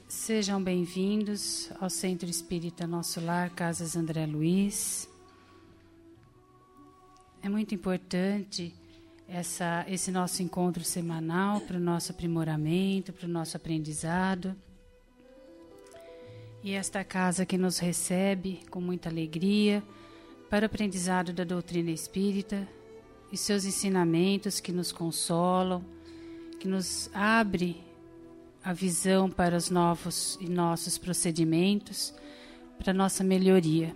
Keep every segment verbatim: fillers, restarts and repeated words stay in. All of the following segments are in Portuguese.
Sejam bem-vindos ao Centro Espírita Nosso Lar, Casas André Luiz. É muito importante essa, esse nosso encontro semanal para o nosso aprimoramento, para o nosso aprendizado. E esta casa que nos recebe com muita alegria para o aprendizado da doutrina espírita e seus ensinamentos que nos consolam, que nos abre a visão para os novos e nossos procedimentos, para a nossa melhoria.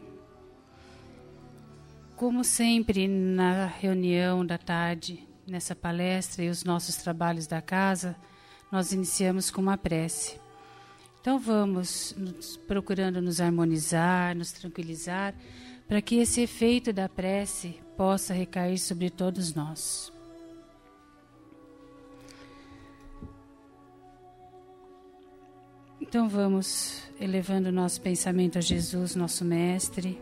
Como sempre, na reunião da tarde, nessa palestra e os nossos trabalhos da casa, nós iniciamos com uma prece. Então vamos nos, procurando nos harmonizar, nos tranquilizar, para que esse efeito da prece possa recair sobre todos nós. Então vamos elevando o nosso pensamento a Jesus, nosso Mestre.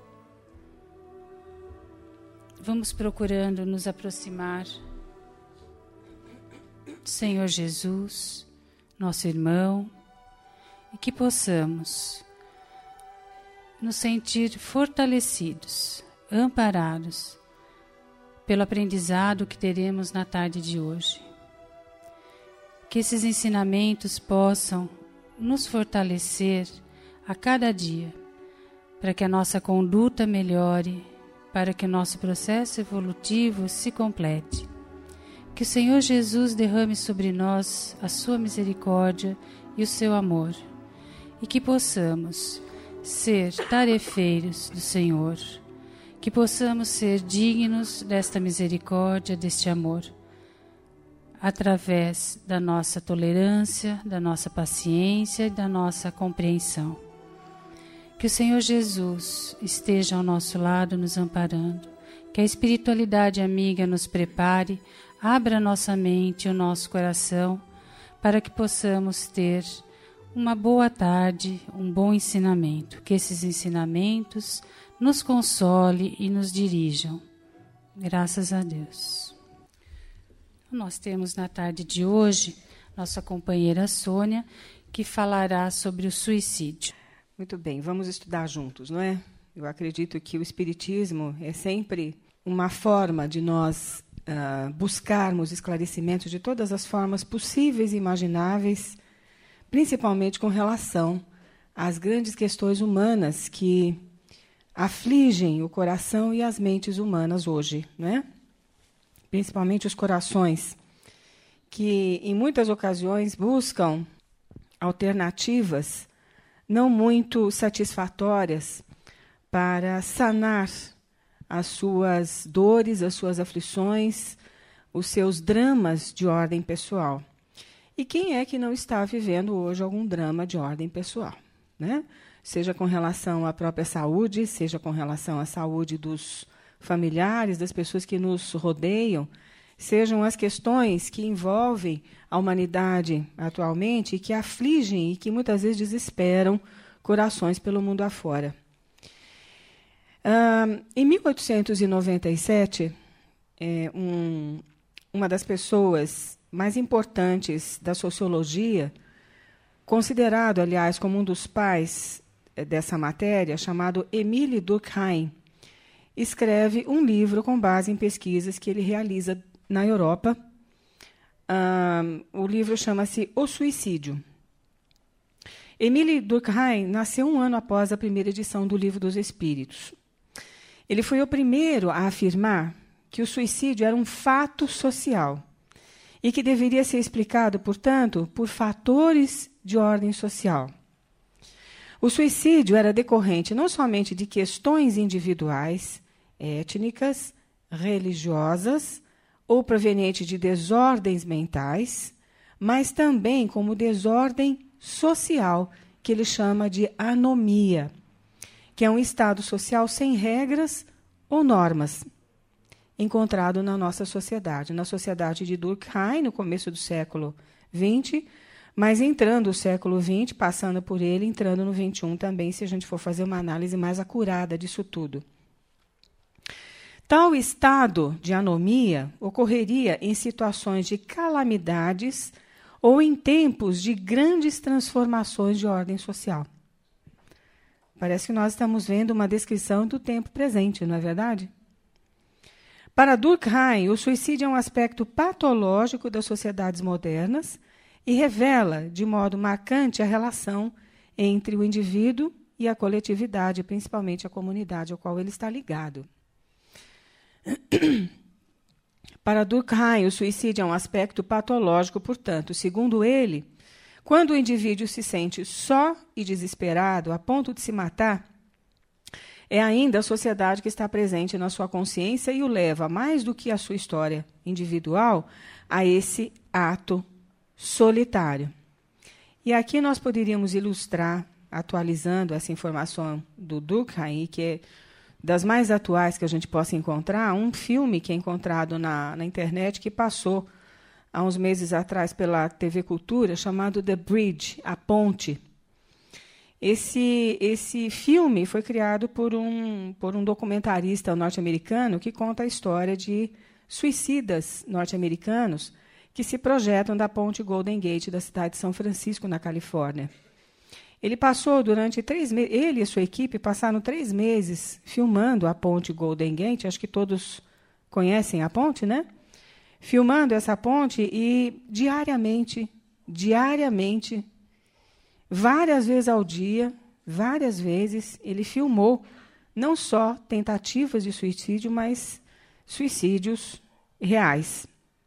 Vamos procurando nos aproximar do Senhor Jesus, nosso irmão, e que possamos nos sentir fortalecidos, amparados pelo aprendizado que teremos na tarde de hoje. Que esses ensinamentos possam nos fortalecer a cada dia, para que a nossa conduta melhore, para que o nosso processo evolutivo se complete. Que o Senhor Jesus derrame sobre nós a sua misericórdia e o seu amor, e que possamos ser tarefeiros do Senhor, que possamos ser dignos desta misericórdia, deste amor, através da nossa tolerância, da nossa paciência e da nossa compreensão. Que o Senhor Jesus esteja ao nosso lado nos amparando, que a espiritualidade amiga nos prepare, abra a nossa mente e o nosso coração para que possamos ter uma boa tarde, um bom ensinamento, que esses ensinamentos nos console e nos dirijam. Graças a Deus. Nós temos na tarde de hoje nossa companheira Sônia, que falará sobre o suicídio. Muito bem, vamos estudar juntos, não é? Eu acredito que o Espiritismo é sempre uma forma de nós uh, buscarmos esclarecimentos de todas as formas possíveis e imagináveis, principalmente com relação às grandes questões humanas que afligem o coração e as mentes humanas hoje, não é? Principalmente os corações, que em muitas ocasiões buscam alternativas não muito satisfatórias para sanar as suas dores, as suas aflições, os seus dramas de ordem pessoal. E quem é que não está vivendo hoje algum drama de ordem pessoal, né? Seja com relação à própria saúde, seja com relação à saúde dos familiares, das pessoas que nos rodeiam, sejam as questões que envolvem a humanidade atualmente e que afligem e que muitas vezes desesperam corações pelo mundo afora. Ah, em mil oitocentos e noventa e sete, é, um, uma das pessoas mais importantes da sociologia, considerado, aliás, como um dos pais dessa matéria, chamado Émile Durkheim, escreve um livro com base em pesquisas que ele realiza na Europa. Um, o livro chama-se O Suicídio. Émile Durkheim nasceu um ano após a primeira edição do Livro dos Espíritos. Ele foi o primeiro a afirmar que o suicídio era um fato social e que deveria ser explicado, portanto, por fatores de ordem social. O suicídio era decorrente não somente de questões individuais, étnicas, religiosas ou proveniente de desordens mentais, mas também como desordem social, que ele chama de anomia, que é um estado social sem regras ou normas, encontrado na nossa sociedade, na sociedade de Durkheim, no começo do século vinte, mas entrando o século vinte, passando por ele, entrando no vinte e um também, se a gente for fazer uma análise mais acurada disso tudo. Tal estado de anomia ocorreria em situações de calamidades ou em tempos de grandes transformações de ordem social. Parece que nós estamos vendo uma descrição do tempo presente, não é verdade? Para Durkheim, o suicídio é um aspecto patológico das sociedades modernas e revela, de modo marcante, a relação entre o indivíduo e a coletividade, principalmente a comunidade ao qual ele está ligado. Para Durkheim, o suicídio é um aspecto patológico, portanto, segundo ele, quando o indivíduo se sente só e desesperado a ponto de se matar, é ainda a sociedade que está presente na sua consciência e o leva, mais do que a sua história individual, a esse ato solitário. E aqui nós poderíamos ilustrar, atualizando essa informação do Durkheim, que é das mais atuais que a gente possa encontrar, um filme que é encontrado na, na internet, que passou há uns meses atrás pela T V Cultura, chamado The Bridge, A Ponte. Esse, esse filme foi criado por um, por um documentarista norte-americano que conta a história de suicidas norte-americanos que se projetam da ponte Golden Gate da cidade de São Francisco, na Califórnia. Ele passou durante três meses, ele e sua equipe passaram três meses filmando a ponte Golden Gate, acho que todos conhecem a ponte, né? Filmando essa ponte e diariamente, diariamente, várias vezes ao dia, várias vezes, ele filmou não só tentativas de suicídio, mas suicídios reais.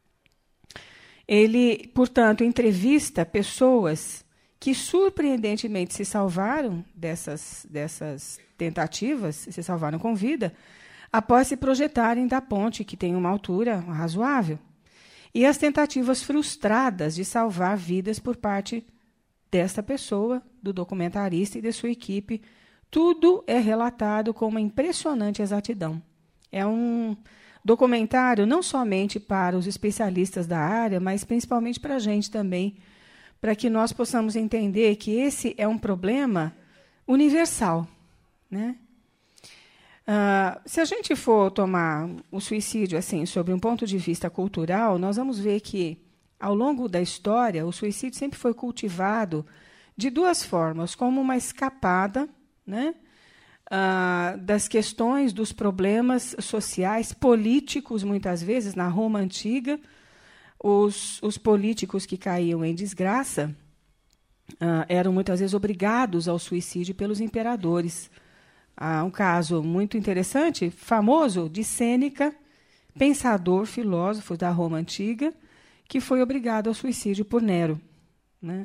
Ele, portanto, entrevista pessoas que surpreendentemente se salvaram dessas, dessas tentativas, se salvaram com vida, após se projetarem da ponte, que tem uma altura razoável. E as tentativas frustradas de salvar vidas por parte desta pessoa, do documentarista e de sua equipe, tudo é relatado com uma impressionante exatidão. É um documentário não somente para os especialistas da área, mas principalmente para a gente também, para que nós possamos entender que esse é um problema universal, né? Uh, se a gente for tomar o suicídio assim, sob um ponto de vista cultural, nós vamos ver que, ao longo da história, o suicídio sempre foi cultivado de duas formas, como uma escapada, né, uh, das questões, dos problemas sociais, políticos, muitas vezes, na Roma Antiga. Os, os políticos que caíam em desgraça uh, eram muitas vezes obrigados ao suicídio pelos imperadores. Há um caso muito interessante, famoso, de Sêneca, pensador, filósofo da Roma Antiga, que foi obrigado ao suicídio por Nero, né?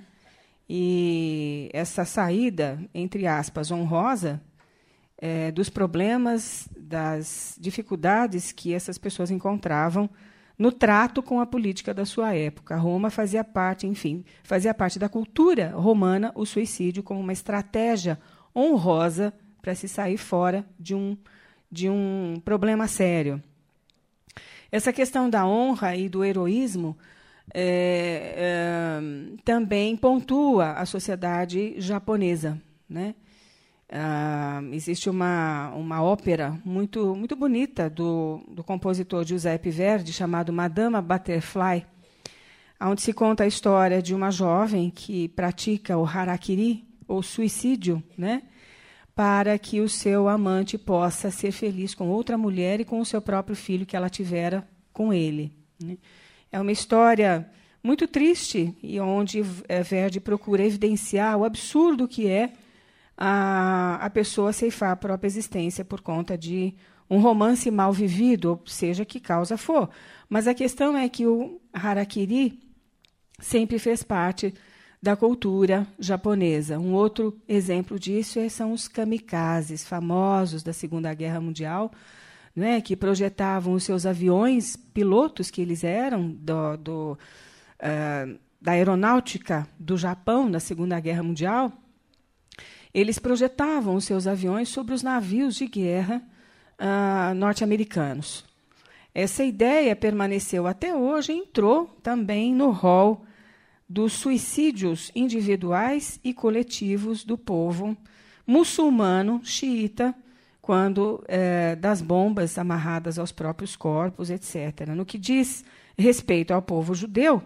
E essa saída, entre aspas, honrosa, é, dos problemas, das dificuldades que essas pessoas encontravam no trato com a política da sua época. Roma fazia parte, enfim, fazia parte da cultura romana o suicídio como uma estratégia honrosa para se sair fora de um, de um problema sério. Essa questão da honra e do heroísmo é, é, também pontua a sociedade japonesa, né? Ah, existe uma, uma ópera muito, muito bonita do, do compositor Giuseppe Verdi, chamado Madama Butterfly, onde se conta a história de uma jovem que pratica o harakiri, ou suicídio, né, para que o seu amante possa ser feliz com outra mulher e com o seu próprio filho que ela tivera com ele, né. É uma história muito triste, e onde Verdi procura evidenciar o absurdo que é A, a pessoa ceifar a própria existência por conta de um romance mal vivido, ou seja, que causa for. Mas a questão é que o harakiri sempre fez parte da cultura japonesa. Um outro exemplo disso são os kamikazes, famosos da Segunda Guerra Mundial, né, que projetavam os seus aviões, pilotos que eles eram, do, do, uh, da aeronáutica do Japão na Segunda Guerra Mundial. Eles projetavam os seus aviões sobre os navios de guerra uh, norte-americanos. Essa ideia permaneceu até hoje e entrou também no rol dos suicídios individuais e coletivos do povo muçulmano xiita, quando eh, das bombas amarradas aos próprios corpos, etcétera. No que diz respeito ao povo judeu,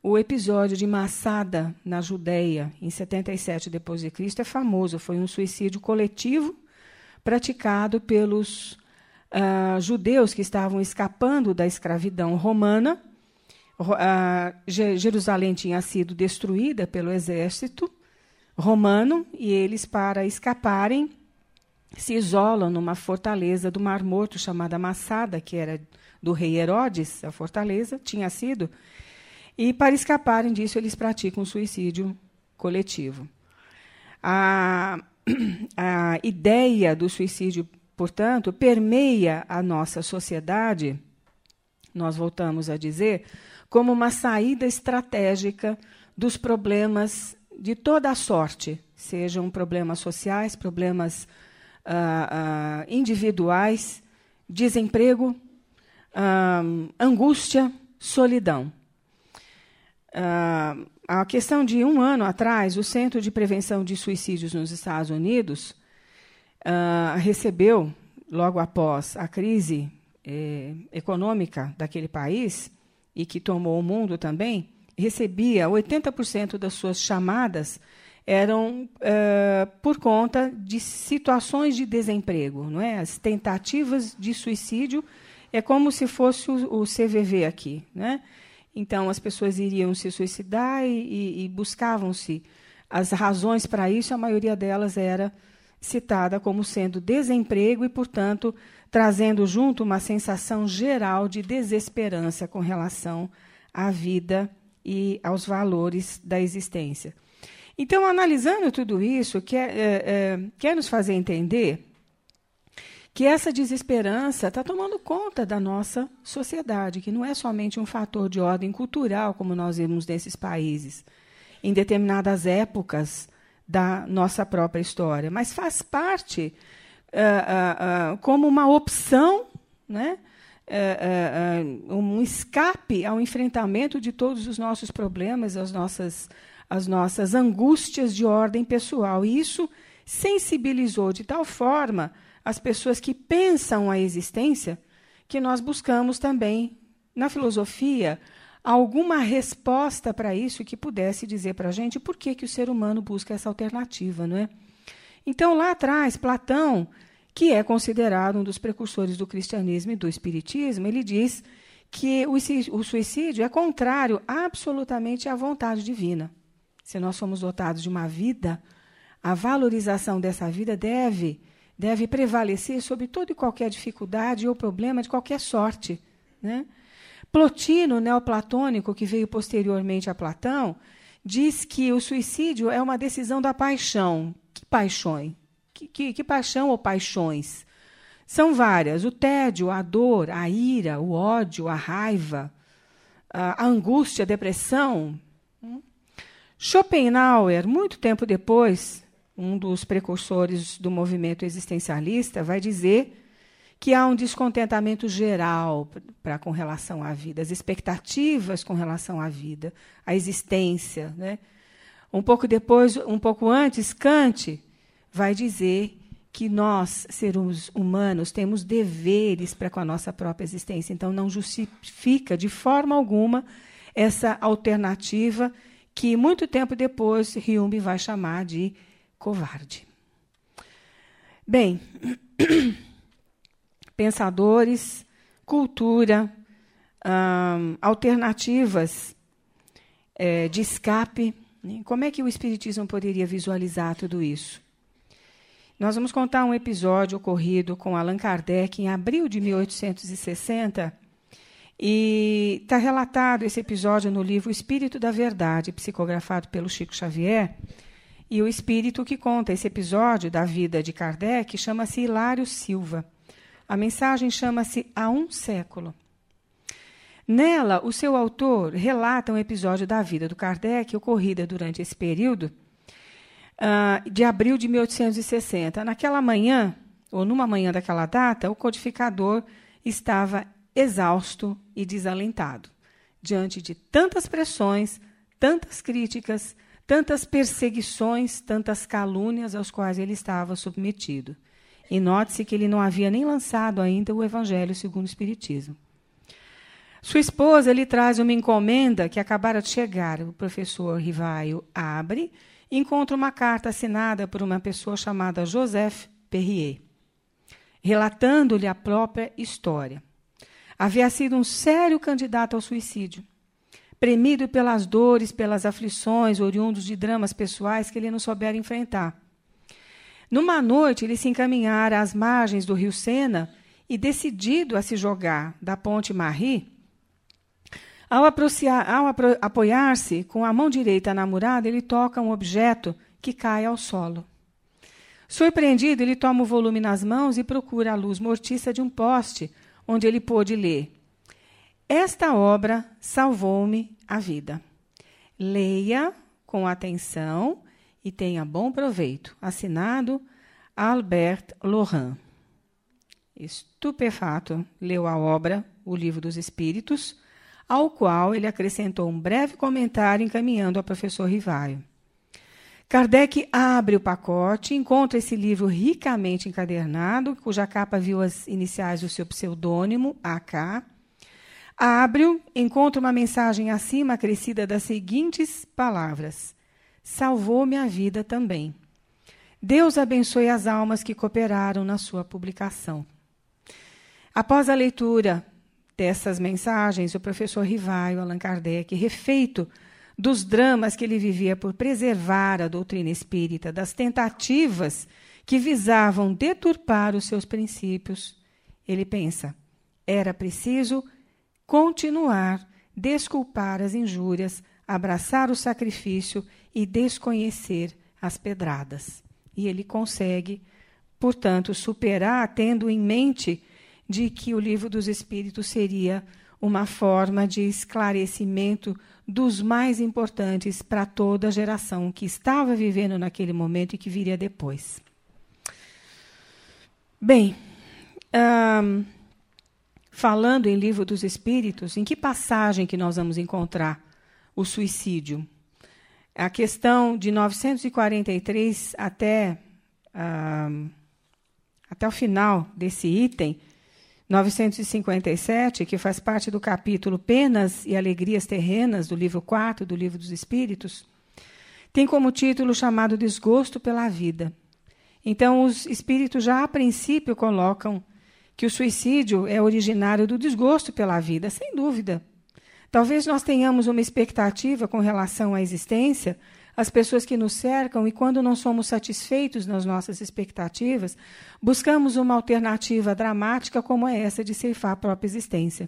O episódio de Massada, na Judéia, em setenta e sete depois de Cristo, é famoso. Foi um suicídio coletivo praticado pelos uh, judeus que estavam escapando da escravidão romana. Uh, Jerusalém tinha sido destruída pelo exército romano e eles, para escaparem, se isolam numa fortaleza do Mar Morto chamada Massada, que era do rei Herodes, a fortaleza tinha sido. E, para escaparem disso, eles praticam um suicídio coletivo. A, a ideia do suicídio, portanto, permeia a nossa sociedade, nós voltamos a dizer, como uma saída estratégica dos problemas de toda a sorte, sejam problemas sociais, problemas ah, ah, individuais, desemprego, ah, angústia, solidão. Uh, a questão de um ano atrás, o Centro de Prevenção de Suicídios nos Estados Unidos uh, recebeu, logo após a crise eh, econômica daquele país, e que tomou o mundo também, recebia oitenta por cento das suas chamadas eram uh, por conta de situações de desemprego. Não é? As tentativas de suicídio é como se fosse o, o C V V aqui, né? Então, as pessoas iriam se suicidar e, e, e buscavam-se as razões para isso. A maioria delas era citada como sendo desemprego e, portanto, trazendo junto uma sensação geral de desesperança com relação à vida e aos valores da existência. Então, analisando tudo isso, quer, é, é, quer nos fazer entender que essa desesperança está tomando conta da nossa sociedade, que não é somente um fator de ordem cultural, como nós vemos nesses países, em determinadas épocas da nossa própria história, mas faz parte uh, uh, uh, como uma opção, né? uh, uh, uh, um escape ao enfrentamento de todos os nossos problemas, as nossas, as nossas angústias de ordem pessoal. E isso sensibilizou de tal forma as pessoas que pensam a existência, que nós buscamos também, na filosofia, alguma resposta para isso que pudesse dizer para a gente por que, que o ser humano busca essa alternativa, não é? Então, lá atrás, Platão, que é considerado um dos precursores do cristianismo e do espiritismo, ele diz que o suicídio é contrário absolutamente à vontade divina. Se nós somos dotados de uma vida, a valorização dessa vida deve... deve prevalecer sobre toda e qualquer dificuldade ou problema de qualquer sorte, né? Plotino, neoplatônico, que veio posteriormente a Platão, diz que o suicídio é uma decisão da paixão. Que paixão? Que, que, que paixão ou paixões? São várias. O tédio, a dor, a ira, o ódio, a raiva, a, a angústia, a depressão. Schopenhauer, muito tempo depois, um dos precursores do movimento existencialista, vai dizer que há um descontentamento geral pra, com relação à vida, as expectativas com relação à vida, à existência, né? Um pouco depois, um pouco antes, Kant vai dizer que nós, seres humanos, temos deveres para com a nossa própria existência. Então, não justifica de forma alguma essa alternativa que, muito tempo depois, Hume vai chamar de covarde. Bem, pensadores, cultura, hum, alternativas é, de escape. Né? Como é que o Espiritismo poderia visualizar tudo isso? Nós vamos contar um episódio ocorrido com Allan Kardec em abril de mil oitocentos e sessenta, e está relatado esse episódio no livro O Espírito da Verdade, psicografado pelo Chico Xavier. E o espírito que conta esse episódio da vida de Kardec chama-se Hilário Silva. A mensagem chama-se Há um Século. Nela, o seu autor relata um episódio da vida do Kardec ocorrida durante esse período, uh, de abril de mil oitocentos e sessenta. Naquela manhã, ou numa manhã daquela data, o codificador estava exausto e desalentado, diante de tantas pressões, tantas críticas, tantas perseguições, tantas calúnias aos quais ele estava submetido. E note-se que ele não havia nem lançado ainda o Evangelho segundo o Espiritismo. Sua esposa lhe traz uma encomenda que acabara de chegar. O professor Rivaio abre e encontra uma carta assinada por uma pessoa chamada Joseph Perrier, relatando-lhe a própria história. Havia sido um sério candidato ao suicídio, premido pelas dores, pelas aflições, oriundos de dramas pessoais que ele não soubera enfrentar. Numa noite, ele se encaminhara às margens do rio Sena e, decidido a se jogar da ponte Marie, ao, ao apoiar-se com a mão direita na murada, ele toca um objeto que cai ao solo. Surpreendido, ele toma o volume nas mãos e procura a luz mortiça de um poste, onde ele pôde ler: Esta obra salvou-me a vida. Leia com atenção e tenha bom proveito. Assinado Albert Loran. Estupefato, leu a obra, o Livro dos Espíritos, ao qual ele acrescentou um breve comentário encaminhando ao professor Rivaio. Kardec abre o pacote, encontra esse livro ricamente encadernado, cuja capa viu as iniciais do seu pseudônimo, A K. Abre-o, encontra uma mensagem acima acrescida das seguintes palavras: Salvou-me a vida também. Deus abençoe as almas que cooperaram na sua publicação. Após a leitura dessas mensagens, o professor Rivaio, Allan Kardec, refeito dos dramas que ele vivia por preservar a doutrina espírita, das tentativas que visavam deturpar os seus princípios, ele pensa: era preciso continuar, desculpar as injúrias, abraçar o sacrifício e desconhecer as pedradas. E ele consegue, portanto, superar, tendo em mente de que o Livro dos Espíritos seria uma forma de esclarecimento dos mais importantes para toda a geração que estava vivendo naquele momento e que viria depois. Bem, hum, falando em Livro dos Espíritos, em que passagem que nós vamos encontrar o suicídio? A questão de novecentos e quarenta e três até, hum, até o final desse item, novecentos e cinquenta e sete, que faz parte do capítulo Penas e Alegrias Terrenas, do livro quatro do Livro dos Espíritos, tem como título chamado Desgosto pela Vida. Então, os espíritos já a princípio colocam que o suicídio é originário do desgosto pela vida, sem dúvida. Talvez nós tenhamos uma expectativa com relação à existência, as pessoas que nos cercam, e quando não somos satisfeitos nas nossas expectativas, buscamos uma alternativa dramática como é essa de ceifar a própria existência.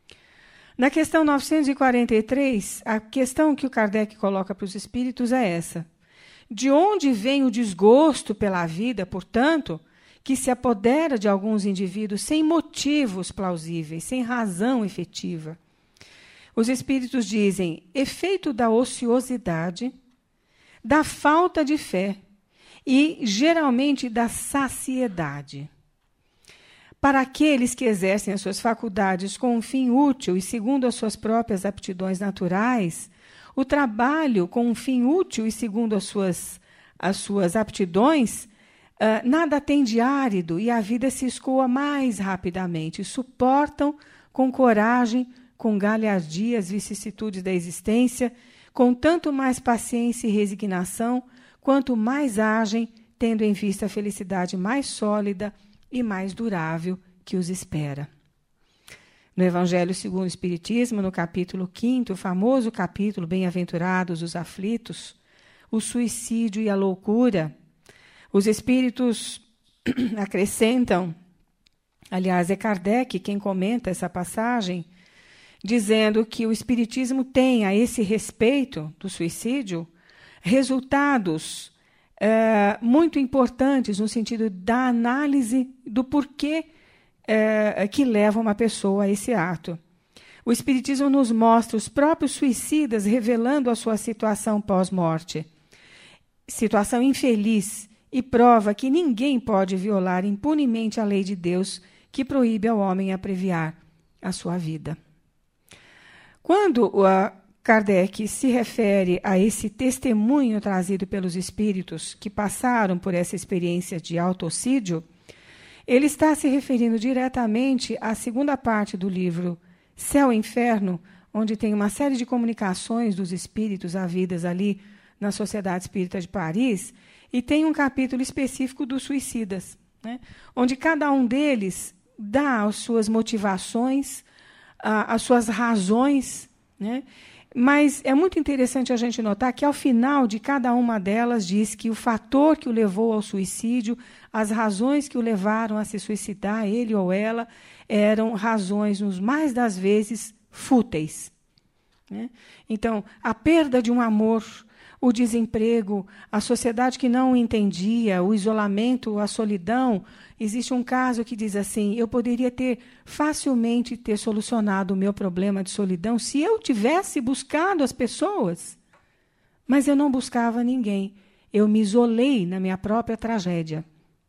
Na questão novecentos e quarenta e três, a questão que o Kardec coloca para os espíritos é essa: de onde vem o desgosto pela vida, portanto, que se apodera de alguns indivíduos sem motivos plausíveis, sem razão efetiva? Os espíritos dizem: efeito da ociosidade, da falta de fé e, geralmente, da saciedade. Para aqueles que exercem as suas faculdades com um fim útil e segundo as suas próprias aptidões naturais, o trabalho com um fim útil e segundo as suas, as suas aptidões, uh, nada tem de árido e a vida se escoa mais rapidamente. Suportam com coragem, com galhardia as vicissitudes da existência, com tanto mais paciência e resignação, quanto mais agem, tendo em vista a felicidade mais sólida e mais durável que os espera. No Evangelho segundo o Espiritismo, no capítulo quinto, o famoso capítulo Bem-aventurados os aflitos, o suicídio e a loucura, os espíritos acrescentam, aliás, é Kardec quem comenta essa passagem, dizendo que o Espiritismo tem, a esse respeito do suicídio, resultados é, muito importantes no sentido da análise do porquê é, que leva uma pessoa a esse ato. O Espiritismo nos mostra os próprios suicidas revelando a sua situação pós-morte, situação infeliz, e prova que ninguém pode violar impunemente a lei de Deus que proíbe ao homem abreviar a sua vida. Quando uh, Kardec se refere a esse testemunho trazido pelos espíritos que passaram por essa experiência de autocídio, ele está se referindo diretamente à segunda parte do livro Céu e Inferno, onde tem uma série de comunicações dos espíritos havidas ali na Sociedade Espírita de Paris, e tem um capítulo específico dos suicidas, né, onde cada um deles dá as suas motivações, a, as suas razões, né, mas é muito interessante a gente notar que, ao final de cada uma delas, diz que o fator que o levou ao suicídio, as razões que o levaram a se suicidar, ele ou ela, eram razões, nos mais das vezes, fúteis, né? Então, a perda de um amor, o desemprego, a sociedade que não o entendia, o isolamento, a solidão. Existe um caso que diz assim: eu poderia ter facilmente ter solucionado o meu problema de solidão se eu tivesse buscado as pessoas, mas eu não buscava ninguém. Eu me isolei na minha própria tragédia.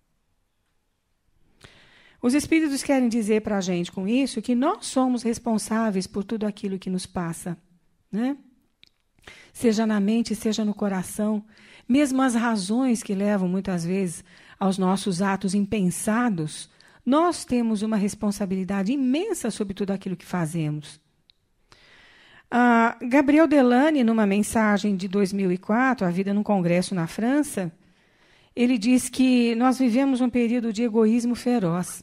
Os espíritos querem dizer para a gente com isso que nós somos responsáveis por tudo aquilo que nos passa, né? Seja na mente, seja no coração, mesmo as razões que levam muitas vezes aos nossos atos impensados, nós temos uma responsabilidade imensa sobre tudo aquilo que fazemos. Ah, Gabriel Delany, numa mensagem de dois mil e quatro, A Vida num Congresso na França, ele diz que nós vivemos um período de egoísmo feroz.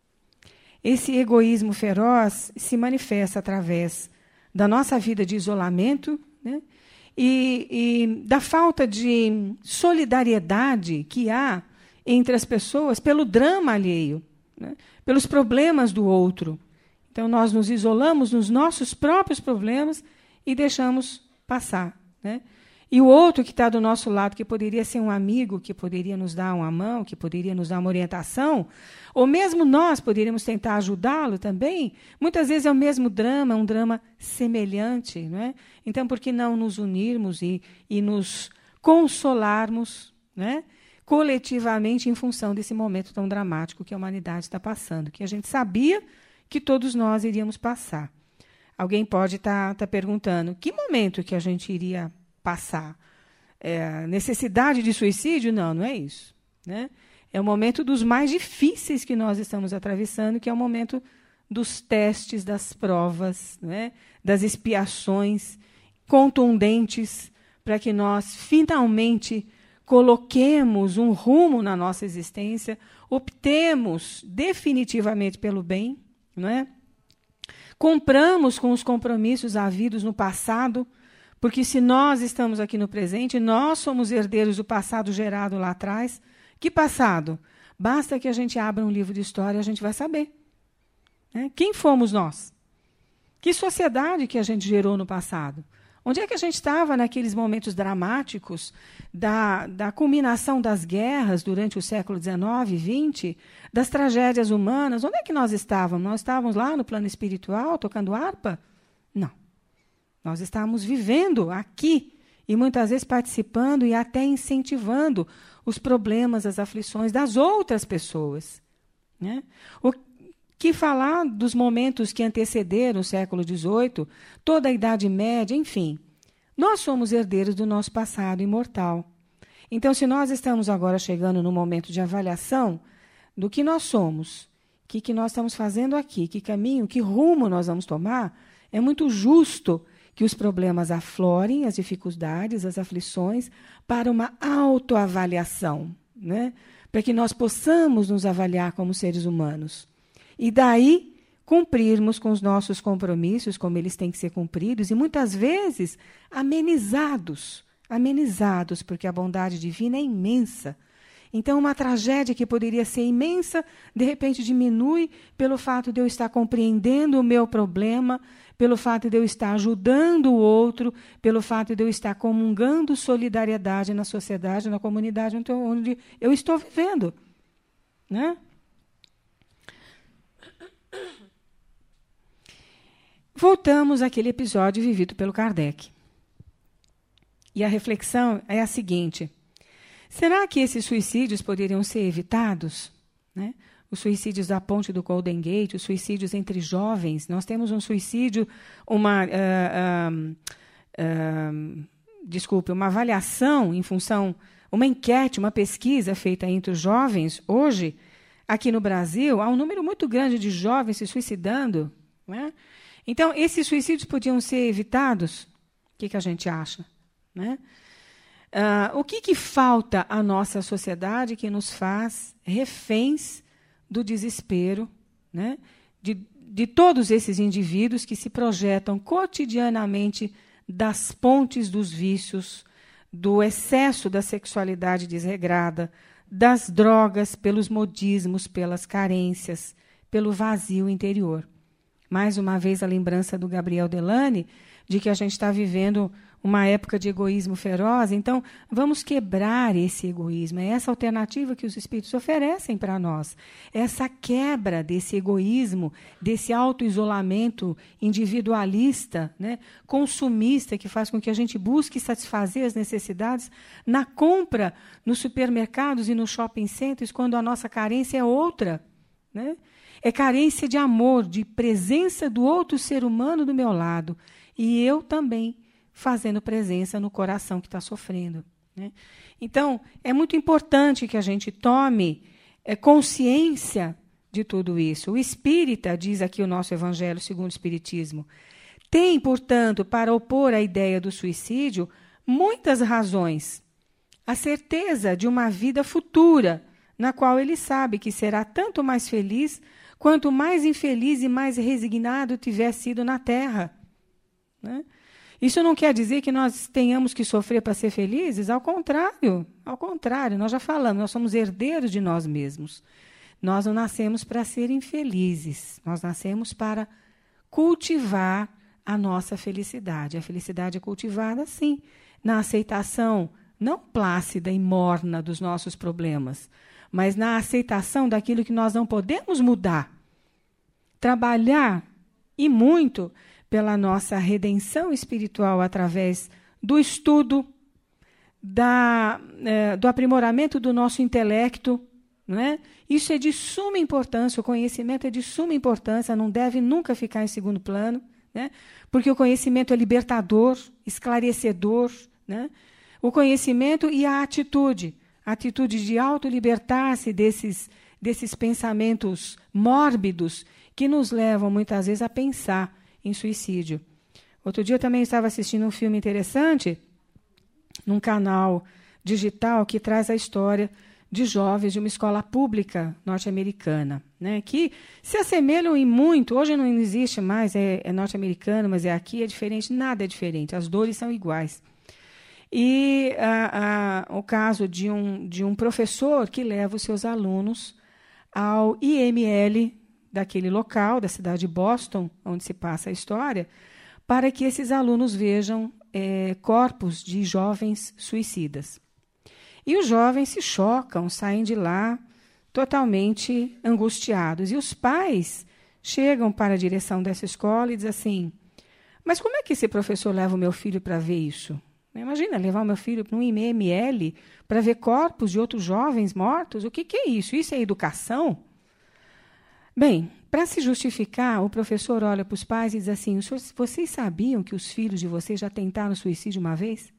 Esse egoísmo feroz se manifesta através da nossa vida de isolamento, né, e, e da falta de solidariedade que há entre as pessoas pelo drama alheio, né, pelos problemas do outro. Então, nós nos isolamos nos nossos próprios problemas e deixamos passar, né? E o outro que está do nosso lado, que poderia ser um amigo, que poderia nos dar uma mão, que poderia nos dar uma orientação, ou mesmo nós poderíamos tentar ajudá-lo também, muitas vezes é o mesmo drama, um drama semelhante, não é? Então, por que não nos unirmos e, e nos consolarmos, né, coletivamente em função desse momento tão dramático que a humanidade está passando, que a gente sabia que todos nós iríamos passar. Alguém pode estar tá, tá perguntando, que momento que a gente iria passar? É, necessidade de suicídio? Não, não é isso, né? É o momento dos mais difíceis que nós estamos atravessando, que é o momento dos testes, das provas, né, das expiações contundentes, para que nós finalmente coloquemos um rumo na nossa existência, optemos definitivamente pelo bem, não é? Compramos com os compromissos havidos no passado, porque se nós estamos aqui no presente, nós somos herdeiros do passado gerado lá atrás. Que passado? Basta que a gente abra um livro de história e a gente vai saber, né? Quem fomos nós? Que sociedade que a gente gerou no passado? Onde é que a gente estava naqueles momentos dramáticos da, da culminação das guerras durante o século dezenove e vinte, das tragédias humanas? Onde é que nós estávamos? Nós estávamos lá no plano espiritual, tocando harpa? Não. Nós estávamos vivendo aqui e muitas vezes participando e até incentivando os problemas, as aflições das outras pessoas, né? O que falar dos momentos que antecederam o século dezoito, toda a Idade Média, enfim. Nós somos herdeiros do nosso passado imortal. Então, se nós estamos agora chegando no momento de avaliação do que nós somos, o que, que nós estamos fazendo aqui, que caminho, que rumo nós vamos tomar, é muito justo que os problemas aflorem, as dificuldades, as aflições, para uma autoavaliação, né? Para que nós possamos nos avaliar como seres humanos. E daí cumprirmos com os nossos compromissos, como eles têm que ser cumpridos, e muitas vezes amenizados, amenizados, porque a bondade divina é imensa. Então, uma tragédia que poderia ser imensa, de repente diminui pelo fato de eu estar compreendendo o meu problema, pelo fato de eu estar ajudando o outro, pelo fato de eu estar comungando solidariedade na sociedade, na comunidade onde eu estou vivendo, né? Voltamos àquele episódio vivido pelo Kardec. E a reflexão é a seguinte: será que esses suicídios poderiam ser evitados, né? Os suicídios da ponte do Golden Gate, os suicídios entre jovens. Nós temos um suicídio, uma, uh, uh, uh, desculpe, uma avaliação em função, uma enquete, uma pesquisa feita entre os jovens. Hoje, aqui no Brasil, há um número muito grande de jovens se suicidando, né? Então, esses suicídios podiam ser evitados? O que, que a gente acha? Né? Uh, o que, que falta à nossa sociedade que nos faz reféns do desespero, né? de, de todos esses indivíduos que se projetam cotidianamente das pontes dos vícios, do excesso da sexualidade desregrada, das drogas, pelos modismos, pelas carências, pelo vazio interior. Mais uma vez, a lembrança do Gabriel Delany de que a gente está vivendo uma época de egoísmo feroz. Então, vamos quebrar esse egoísmo. É essa alternativa que os espíritos oferecem para nós. Essa quebra desse egoísmo, desse auto-isolamento individualista, né, consumista, que faz com que a gente busque satisfazer as necessidades na compra, nos supermercados e nos shopping centers, quando a nossa carência é outra, né? É carência de amor, de presença do outro ser humano do meu lado. E eu também fazendo presença no coração que está sofrendo, né? Então, é muito importante que a gente tome é, consciência de tudo isso. O espírita, diz aqui o nosso Evangelho segundo o Espiritismo, tem, portanto, para opor a ideia do suicídio, muitas razões. A certeza de uma vida futura, na qual ele sabe que será tanto mais feliz quanto mais infeliz e mais resignado tiver sido na Terra, né? Isso não quer dizer que nós tenhamos que sofrer para ser felizes, ao contrário, ao contrário, nós já falamos, nós somos herdeiros de nós mesmos. Nós não nascemos para ser infelizes, nós nascemos para cultivar a nossa felicidade. A felicidade é cultivada, sim, na aceitação não plácida e morna dos nossos problemas, mas na aceitação daquilo que nós não podemos mudar. Trabalhar, e muito, pela nossa redenção espiritual através do estudo, da, eh, do aprimoramento do nosso intelecto, não é? Isso é de suma importância, o conhecimento é de suma importância, não deve nunca ficar em segundo plano, né? Porque o conhecimento é libertador, esclarecedor, né? O conhecimento e a atitude, a atitude de autolibertar-se desses, desses pensamentos mórbidos que nos levam muitas vezes a pensar em suicídio. Outro dia eu também estava assistindo um filme interessante num canal digital que traz a história de jovens de uma escola pública norte-americana, né, que se assemelham em muito. Hoje não existe mais, é, é norte-americano, mas é aqui, é diferente, nada é diferente, as dores são iguais. E a, a, o caso de um, de um professor que leva os seus alunos ao I M L daquele local, da cidade de Boston, onde se passa a história, para que esses alunos vejam é, corpos de jovens suicidas. E os jovens se chocam, saem de lá totalmente angustiados. E os pais chegam para a direção dessa escola e dizem assim, mas como é que esse professor leva o meu filho para ver isso? Imagina, levar o meu filho para um I M L para ver corpos de outros jovens mortos? O que, que é isso? Isso é educação? Bem, para se justificar, o professor olha para os pais e diz assim, vocês sabiam que os filhos de vocês já tentaram suicídio uma vez?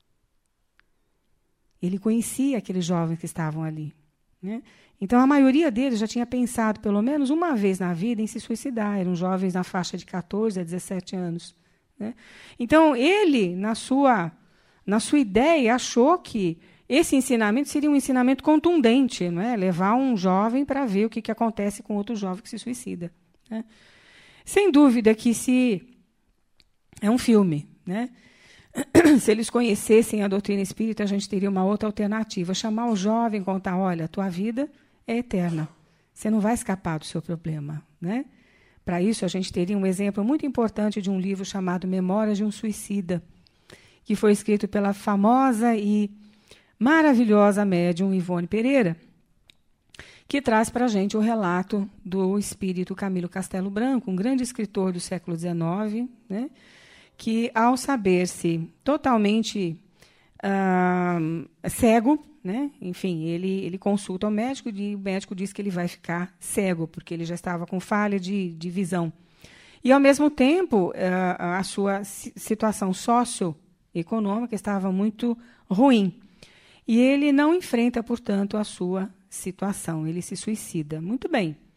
Ele conhecia aqueles jovens que estavam ali, né? Então, a maioria deles já tinha pensado, pelo menos uma vez na vida, em se suicidar. Eram jovens na faixa de catorze a dezessete anos, né? Então, ele, na sua, na sua ideia, achou que esse ensinamento seria um ensinamento contundente, não é? Levar um jovem para ver o que, que acontece com outro jovem que se suicida, né? Sem dúvida que se é um filme, né? Se eles conhecessem a doutrina espírita, a gente teria uma outra alternativa. Chamar o jovem e contar, olha, a tua vida é eterna. Você não vai escapar do seu problema, né? Para isso, a gente teria um exemplo muito importante de um livro chamado Memórias de um Suicida, que foi escrito pela famosa e maravilhosa médium Ivone Pereira, que traz para a gente o relato do espírito Camilo Castelo Branco, um grande escritor do século dezenove, né, que, ao saber-se totalmente uh, cego, né, enfim, ele, ele consulta o médico e o médico diz que ele vai ficar cego, porque ele já estava com falha de, de visão. E, ao mesmo tempo, uh, a sua situação socioeconômica estava muito ruim. E ele não enfrenta, portanto, a sua situação, ele se suicida. Muito bem.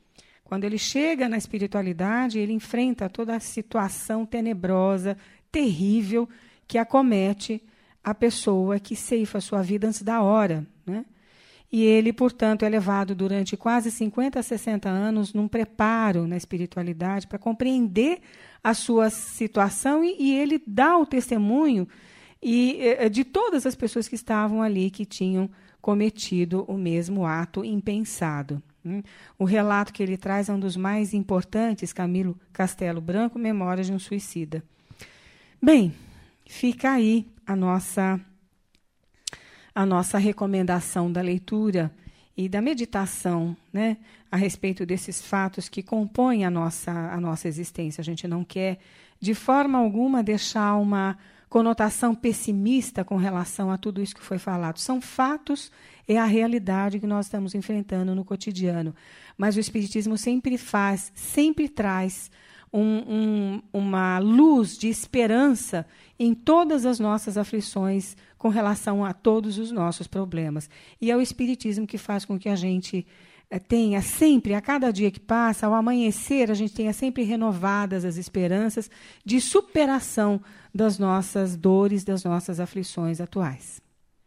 Quando ele chega na espiritualidade, ele enfrenta toda a situação tenebrosa, terrível, que acomete a pessoa que ceifa a sua vida antes da hora, né? E ele, portanto, é levado durante quase cinquenta a sessenta anos num preparo na espiritualidade para compreender a sua situação e, e ele dá o testemunho e, de todas as pessoas que estavam ali que tinham cometido o mesmo ato impensado. O relato que ele traz é um dos mais importantes, Camilo Castelo Branco, Memórias de um Suicida. Bem, fica aí a nossa, a nossa recomendação da leitura e da meditação, né, a respeito desses fatos que compõem a nossa, a nossa existência. A gente não quer, de forma alguma, deixar uma conotação pessimista com relação a tudo isso que foi falado. São fatos, é a realidade que nós estamos enfrentando no cotidiano. Mas o Espiritismo sempre faz, sempre traz um, um, uma luz de esperança em todas as nossas aflições com relação a todos os nossos problemas. E é o Espiritismo que faz com que a gente tenha sempre, a cada dia que passa, ao amanhecer, a gente tenha sempre renovadas as esperanças de superação das nossas dores, das nossas aflições atuais.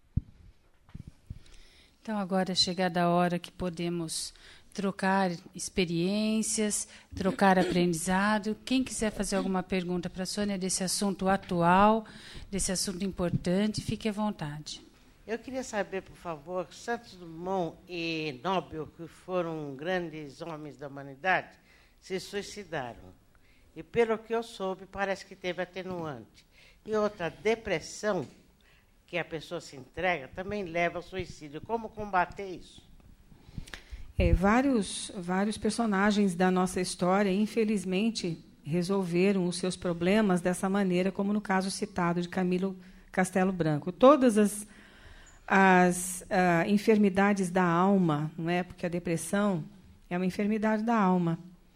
Então, agora é chegada a hora que podemos trocar experiências, trocar aprendizado. Quem quiser fazer alguma pergunta para a Sônia desse assunto atual, desse assunto importante, fique à vontade. Eu queria saber, por favor, Santos Dumont e Nobel, que foram grandes homens da humanidade, se suicidaram. E, pelo que eu soube, parece que teve atenuante. E outra, depressão, que a pessoa se entrega, também leva ao suicídio. Como combater isso? É, vários, vários personagens da nossa história, infelizmente, resolveram os seus problemas dessa maneira, como no caso citado de Camilo Castelo Branco. Todas as, as uh, enfermidades da alma, não é? Porque a depressão é uma enfermidade da alma.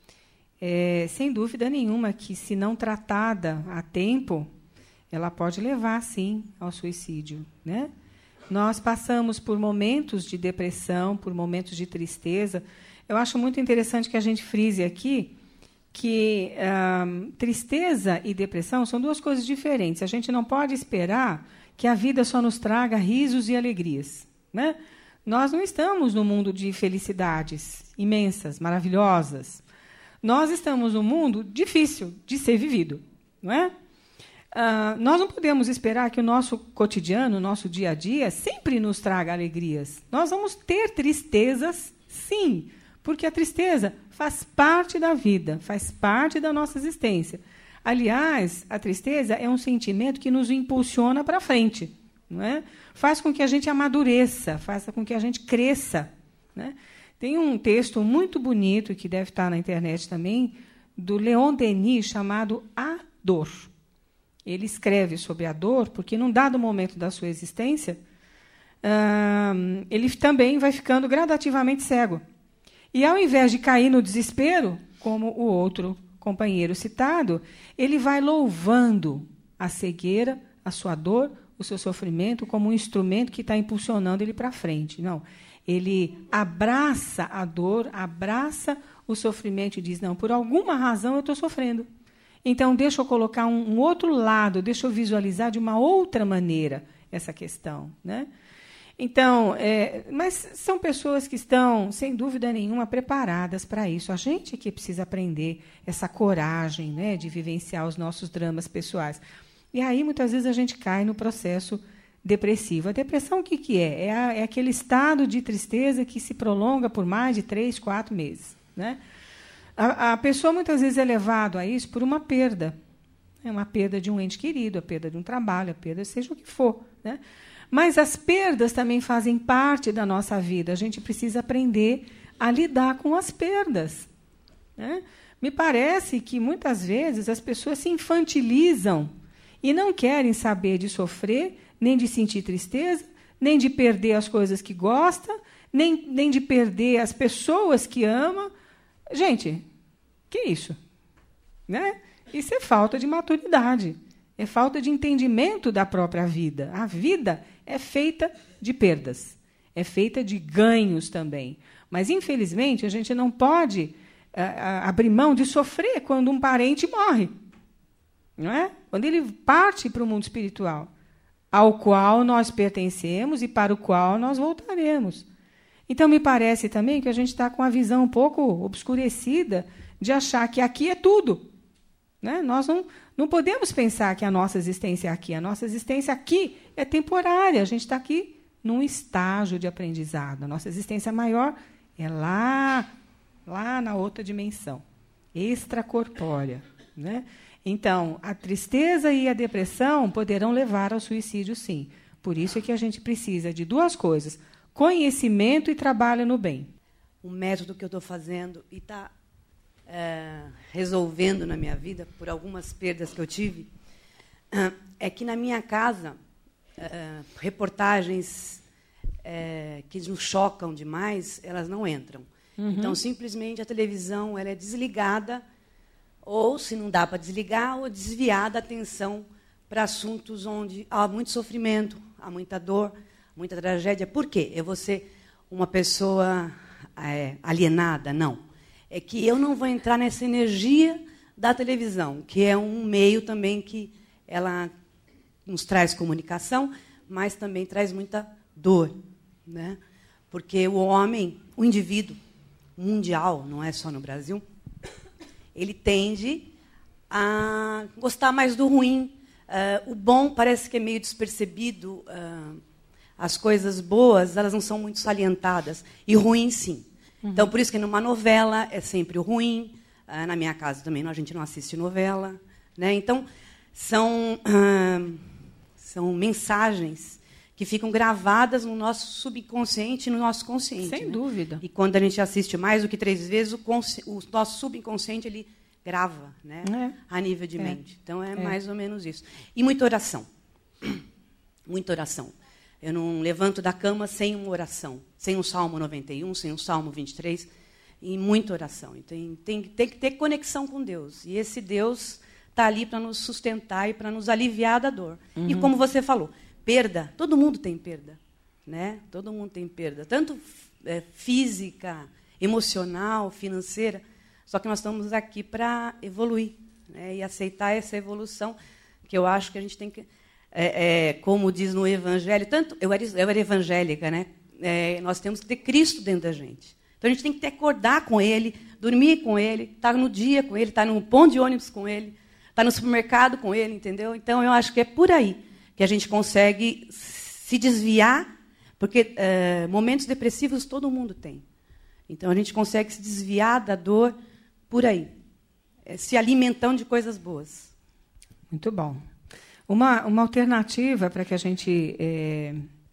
É, sem dúvida nenhuma que, se não tratada a tempo, ela pode levar, sim, ao suicídio, né? Nós passamos por momentos de depressão, por momentos de tristeza. Eu acho muito interessante que a gente frise aqui que hum, tristeza e depressão são duas coisas diferentes. A gente não pode esperar que a vida só nos traga risos e alegrias, né? Nós não estamos no mundo de felicidades imensas, maravilhosas. Nós estamos num mundo difícil de ser vivido, não é? Uh, nós não podemos esperar que o nosso cotidiano, o nosso dia a dia, sempre nos traga alegrias. Nós vamos ter tristezas, sim, porque a tristeza faz parte da vida, faz parte da nossa existência. Aliás, a tristeza é um sentimento que nos impulsiona para frente, não é? Faz com que a gente amadureça, faz com que a gente cresça, né? Tem um texto muito bonito, que deve estar na internet também, do Leon Denis, chamado A Dor. Ele escreve sobre a dor, porque, num dado momento da sua existência, hum, ele também vai ficando gradativamente cego. E, ao invés de cair no desespero, como o outro companheiro citado, ele vai louvando a cegueira, a sua dor, o seu sofrimento, como um instrumento que está impulsionando ele para frente. Não, ele abraça a dor, abraça o sofrimento e diz, não, por alguma razão eu estou sofrendo. Então, deixa eu colocar um, um outro lado, deixa eu visualizar de uma outra maneira essa questão, né? Então, é, mas são pessoas que estão, sem dúvida nenhuma, preparadas para isso. A gente que precisa aprender essa coragem, né, de vivenciar os nossos dramas pessoais. E aí, muitas vezes, a gente cai no processo depressivo. A depressão, o que, que é? É, a, é aquele estado de tristeza que se prolonga por mais de três, quatro meses, né? A, a pessoa, muitas vezes, é levada a isso por uma perda. É uma perda de um ente querido, a perda de um trabalho, a perda seja o que for, né? Mas as perdas também fazem parte da nossa vida. A gente precisa aprender a lidar com as perdas, né? Me parece que, muitas vezes, as pessoas se infantilizam e não querem saber de sofrer, nem de sentir tristeza, nem de perder as coisas que gosta, nem, nem de perder as pessoas que ama. Gente, que isso? Né? Isso é falta de maturidade, é falta de entendimento da própria vida. A vida é feita de perdas, é feita de ganhos também. Mas, infelizmente, a gente não pode abrir mão de sofrer quando um parente morre, não é? Quando ele parte para o mundo espiritual, ao qual nós pertencemos e para o qual nós voltaremos. Então, me parece também que a gente está com a visão um pouco obscurecida de achar que aqui é tudo, né? Nós não, não podemos pensar que a nossa existência é aqui. A nossa existência aqui é temporária. A gente está aqui num estágio de aprendizado. A nossa existência maior é lá, lá na outra dimensão, extracorpórea, né? Então, a tristeza e a depressão poderão levar ao suicídio, sim. Por isso é que a gente precisa de duas coisas: conhecimento e trabalho no bem. Um método que eu estou fazendo e está é, resolvendo na minha vida, por algumas perdas que eu tive, é que na minha casa, é, reportagens é, que nos chocam demais, elas não entram. Uhum. Então, simplesmente, a televisão ela é desligada, ou, se não dá para desligar, ou desviar da atenção para assuntos onde há muito sofrimento, há muita dor, muita tragédia. Por quê? Eu vou ser uma pessoa é, alienada? Não. É que eu não vou entrar nessa energia da televisão, que é um meio também que ela nos traz comunicação, mas também traz muita dor, né? Porque o homem, o indivíduo mundial, não é só no Brasil, ele tende a gostar mais do ruim. Uh, o bom parece que é meio despercebido. Uh, as coisas boas, elas não são muito salientadas. E ruim, sim. Uhum. Então, por isso que numa novela é sempre o ruim. Uh, na minha casa também a gente não assiste novela, né? Então, são, uh, são mensagens que ficam gravadas no nosso subconsciente e no nosso consciente. Sem né? dúvida. E quando a gente assiste mais do que três vezes, o, o nosso subconsciente ele grava, né? É. A nível de é. mente. Então, é, é mais ou menos isso. E muita oração. Muita oração. Eu não levanto da cama sem uma oração, sem um Salmo noventa e um, sem um Salmo vinte e três, e muita oração. E tem, tem, tem que ter conexão com Deus. E esse Deus está ali para nos sustentar e para nos aliviar da dor. Uhum. E como você falou, perda, todo mundo tem perda, né? Todo mundo tem perda, tanto é, física, emocional, financeira. Só que nós estamos aqui para evoluir, né? E aceitar essa evolução, que eu acho que a gente tem que, é, é, como diz no Evangelho, tanto eu era, eu era evangélica, né? É, nós temos que ter Cristo dentro da gente. Então a gente tem que ter, acordar com Ele, dormir com Ele, estar no dia com Ele, estar no ponto de ônibus com Ele, estar no supermercado com Ele, entendeu? Então eu acho que é por aí que a gente consegue se desviar, porque é, momentos depressivos todo mundo tem. Então a gente consegue se desviar da dor por aí, é, se alimentando de coisas boas. Muito bom. Uma, uma alternativa para que a gente é,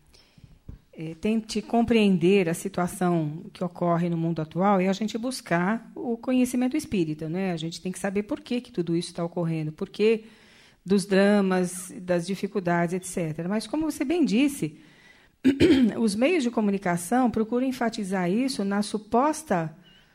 é, tente compreender a situação que ocorre no mundo atual é a gente buscar o conhecimento espírita, né? A gente tem que saber por que, que tudo isso está ocorrendo, por que dos dramas, das dificuldades, etcétera. Mas, como você bem disse, os meios de comunicação procuram enfatizar isso na suposta,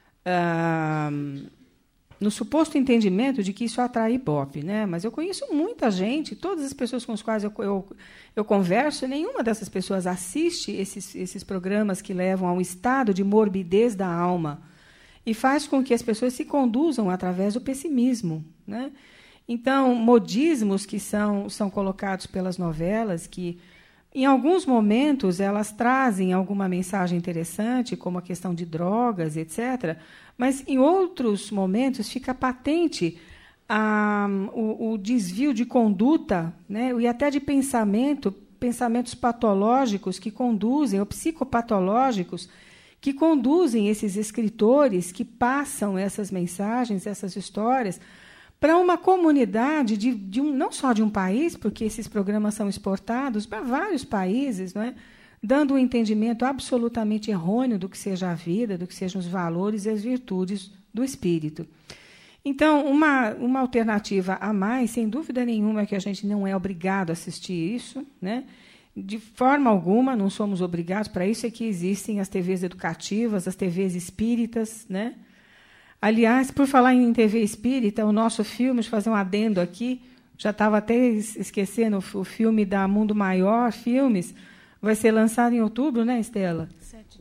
ah, no suposto entendimento de que isso atrai ibope, né? Mas eu conheço muita gente, todas as pessoas com as quais eu, eu, eu converso, nenhuma dessas pessoas assiste esses, esses programas que levam a um estado de morbidez da alma e faz com que as pessoas se conduzam através do pessimismo, né? Então, modismos que são, são colocados pelas novelas, que, em alguns momentos, elas trazem alguma mensagem interessante, como a questão de drogas, etcétera, mas, em outros momentos, fica patente a, o, o desvio de conduta, né, e até de pensamento, pensamentos patológicos que conduzem, ou psicopatológicos, que conduzem esses escritores que passam essas mensagens, essas histórias, para uma comunidade, de, de um, não só de um país, porque esses programas são exportados para vários países, não é? Dando um entendimento absolutamente errôneo do que seja a vida, do que sejam os valores e as virtudes do espírito. Então, uma, uma alternativa a mais, sem dúvida nenhuma, é que a gente não é obrigado a assistir isso, né? De forma alguma, não somos obrigados. Para isso é que existem as T Vs educativas, as T Vs espíritas, né? Aliás, por falar em T V espírita, o nosso filme, deixa eu fazer um adendo aqui, já estava até esquecendo, o filme da Mundo Maior Filmes, vai ser lançado em outubro, né, Estela? sete de outubro.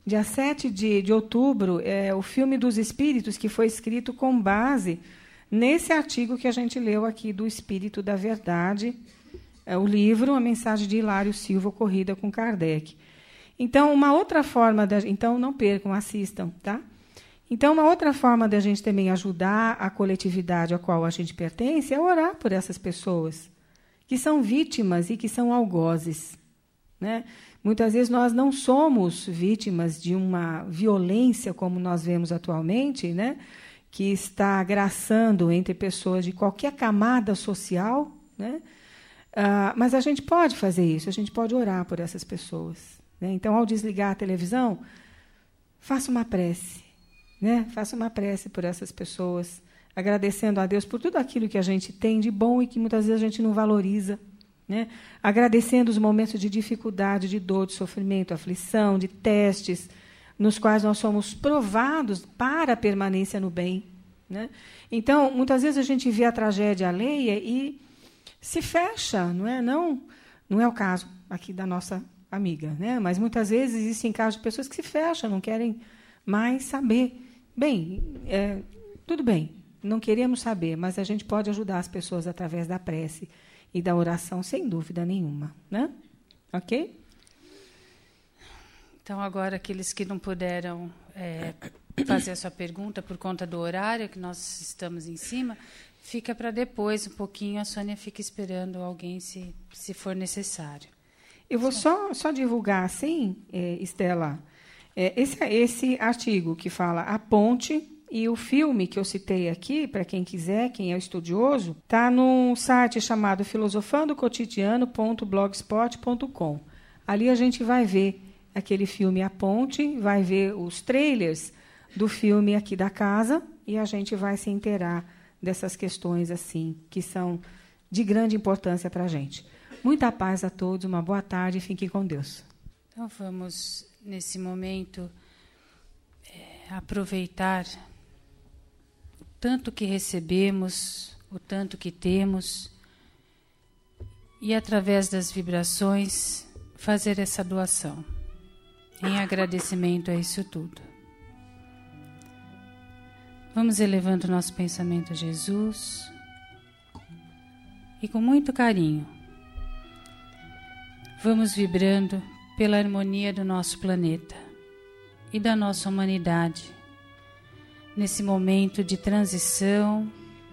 Dia sete de, de outubro, é o Filme dos Espíritos, que foi escrito com base nesse artigo que a gente leu aqui do Espírito da Verdade, é o livro A Mensagem de Hilário Silva, ocorrida com Kardec. Então, uma outra forma... Da, então, não percam, assistam, tá? Então, uma outra forma da gente também ajudar a coletividade a qual a gente pertence é orar por essas pessoas que são vítimas e que são algozes, né? Muitas vezes nós não somos vítimas de uma violência como nós vemos atualmente, né? Que está agraçando entre pessoas de qualquer camada social, né? Ah, mas a gente pode fazer isso, a gente pode orar por essas pessoas, né? Então, ao desligar a televisão, faça uma prece. Né? Faça uma prece por essas pessoas, agradecendo a Deus por tudo aquilo que a gente tem de bom e que muitas vezes a gente não valoriza, né? Agradecendo os momentos de dificuldade, de dor, de sofrimento, aflição, de testes, nos quais nós somos provados para a permanência no bem, né? Então, muitas vezes a gente vê a tragédia alheia e se fecha, não é? Não, não é o caso aqui da nossa amiga, né? Mas muitas vezes existem casos de pessoas que se fecham, não querem mais saber. Bem, é, tudo bem, não queremos saber, mas a gente pode ajudar as pessoas através da prece e da oração, sem dúvida nenhuma, né? Ok? Então, agora, aqueles que não puderam é, fazer a sua pergunta por conta do horário, que nós estamos em cima, fica para depois um pouquinho, a Sônia fica esperando alguém, se, se for necessário. Eu vou só, só divulgar assim, é, Estela, É, esse, esse artigo que fala a ponte e o filme que eu citei aqui, para quem quiser, quem é estudioso, está num site chamado filosofando cotidiano ponto blogspot ponto com. Ali a gente vai ver aquele filme A Ponte, vai ver os trailers do filme aqui da casa e a gente vai se inteirar dessas questões assim que são de grande importância para a gente. Muita paz a todos, uma boa tarde e fiquem com Deus. Então, vamos... nesse momento, é, aproveitar o tanto que recebemos, o tanto que temos, e, através das vibrações, fazer essa doação, em agradecimento a isso tudo. Vamos elevando nosso pensamento a Jesus, e com muito carinho, vamos vibrando pela harmonia do nosso planeta e da nossa humanidade, nesse momento de transição,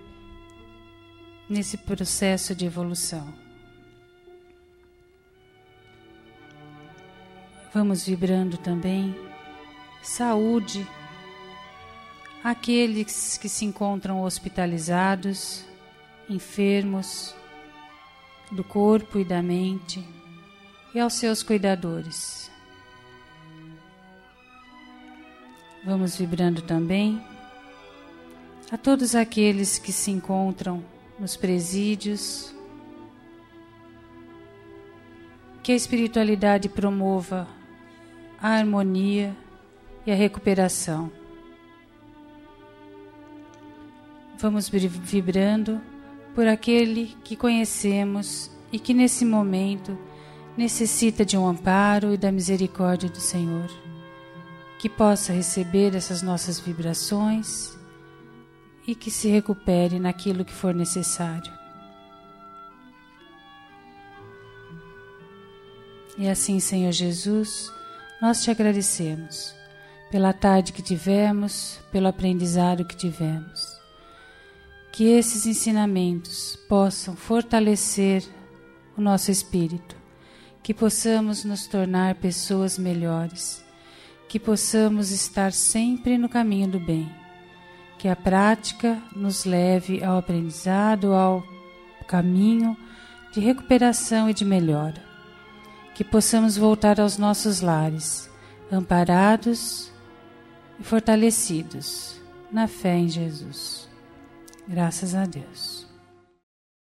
nesse processo de evolução. Vamos vibrando também saúde àqueles que se encontram hospitalizados, enfermos do corpo e da mente, e aos seus cuidadores. Vamos vibrando também a todos aqueles que se encontram nos presídios, que a espiritualidade promova a harmonia e a recuperação. Vamos vibrando por aquele que conhecemos e que nesse momento necessita de um amparo e da misericórdia do Senhor, que possa receber essas nossas vibrações e que se recupere naquilo que for necessário. E assim, Senhor Jesus, nós te agradecemos pela tarde que tivemos, pelo aprendizado que tivemos. Que esses ensinamentos possam fortalecer o nosso espírito, que possamos nos tornar pessoas melhores, que possamos estar sempre no caminho do bem, que a prática nos leve ao aprendizado, ao caminho de recuperação e de melhora, que possamos voltar aos nossos lares, amparados e fortalecidos na fé em Jesus. Graças a Deus.